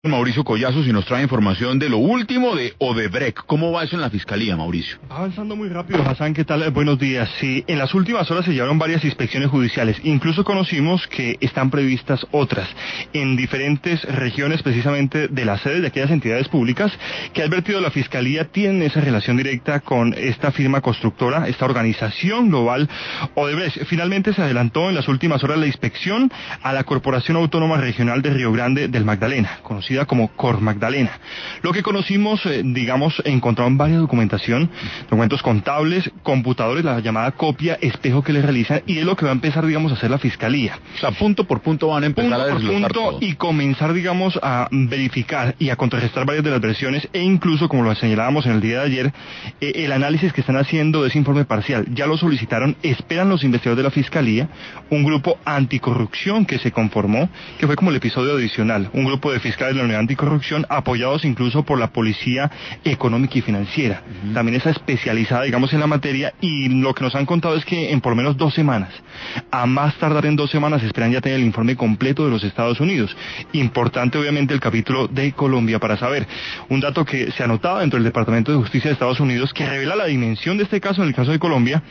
Mauricio Collazo, si nos trae información de lo último de Odebrecht. ¿Cómo va eso en la Fiscalía, Mauricio? Avanzando muy rápido, Hassan, ¿qué tal? Buenos días. Sí, en las últimas horas se llevaron varias inspecciones judiciales. Incluso conocimos que están previstas otras en diferentes regiones, precisamente de las sedes de aquellas entidades públicas que ha advertido la Fiscalía tienen esa relación directa con esta firma constructora, esta organización global Odebrecht. Finalmente se adelantó en las últimas horas la inspección a la Corporación Autónoma Regional de Río Grande del Magdalena, conocida como Cor Magdalena. Lo que conocimos, encontraron varias documentación, documentos contables, computadores, la llamada copia espejo que le realizan, y es lo que va a empezar, a hacer la Fiscalía. O sea, punto por punto van a empezar a desglosar todo. Y comenzar, a verificar y a contrarrestar varias de las versiones, e incluso, como lo señalábamos en el día de ayer, el análisis que están haciendo de ese informe parcial. Ya lo solicitaron, esperan los investigadores de la Fiscalía, un grupo anticorrupción que se conformó, que fue como el episodio adicional, un grupo de fiscales de la Unidad Anticorrupción, apoyados incluso por la Policía Económica y Financiera. También está especializada, en la materia, y lo que nos han contado es que en por lo menos 2 semanas, a más tardar en 2 semanas, esperan ya tener el informe completo de los Estados Unidos. Importante, obviamente, el capítulo de Colombia para saber. Un dato que se anotaba dentro del Departamento de Justicia de Estados Unidos, que revela la dimensión de este caso en el caso de Colombia: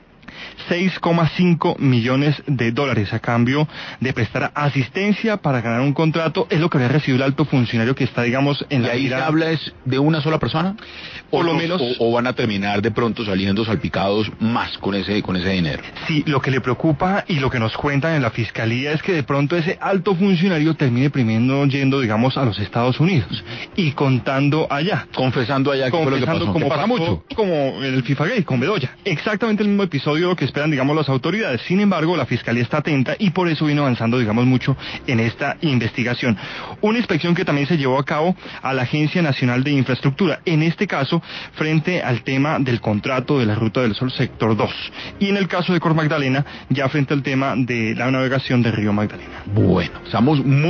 $6,5 millones a cambio de prestar asistencia para ganar un contrato. Es lo que había recibido el alto funcionario que está, en la... ¿Y ahí se habla es de una sola persona? Por lo menos... ¿O van a terminar de pronto saliendo salpicados más con ese dinero? Sí, lo que le preocupa y lo que nos cuentan en la Fiscalía es que de pronto ese alto funcionario termine primero yendo, a los Estados Unidos y contando allá. Confesando allá que fue lo que pasó. Como pasa mucho. Como el FIFA Gate con Bedoya. Exactamente el mismo episodio que esperan, las autoridades. Sin embargo, la Fiscalía está atenta y por eso viene avanzando, mucho en esta investigación. Una inspección que también se llevó a cabo a la Agencia Nacional de Infraestructura, en este caso, frente al tema del contrato de la Ruta del Sol Sector 2. Y en el caso de Cor Magdalena, ya frente al tema de la navegación de Río Magdalena. Bueno, estamos muy